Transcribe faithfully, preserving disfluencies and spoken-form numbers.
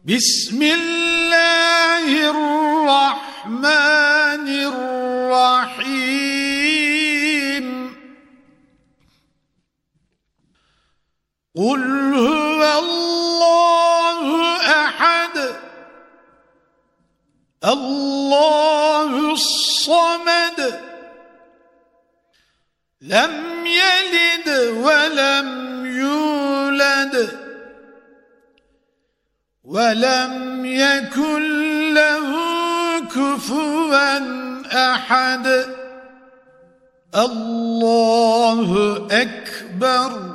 بسم الله الرحمن الرحيم قل هو الله أحد الله الصمد لم يلد ولم يولد ولم يكن له كفوا أحد الله أكبر.